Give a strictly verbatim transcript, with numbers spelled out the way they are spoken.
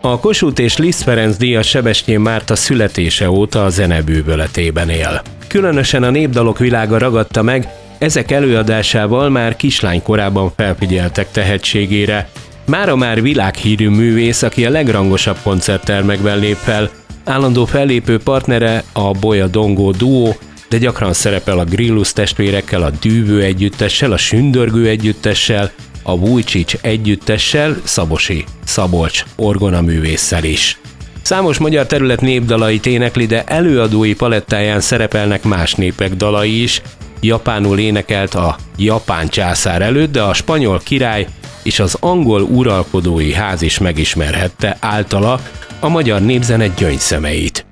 A Kossuth és Liszt Ferenc díjas Sebestyén Márta születése óta a zene bűvöletében él. Különösen a népdalok világa ragadta meg, ezek előadásával már kislánykorában felfigyeltek tehetségére. Mára már világhírű művész, aki a legrangosabb koncerttermekben lép fel. Állandó fellépő partnere a Bolya Dongó duó, de gyakran szerepel a Grillus testvérekkel, a Dűvő együttessel, a Sündörgő együttessel, a Vujcic együttessel, Szabosi Szabolcs orgonaművésszel is. Számos magyar terület népdalait énekli, de előadói palettáján szerepelnek más népek dalai is. Japánul énekelt a japán császár előtt, de a spanyol király és az angol uralkodói ház is megismerhette általa a magyar népzene gyöngyszemeit.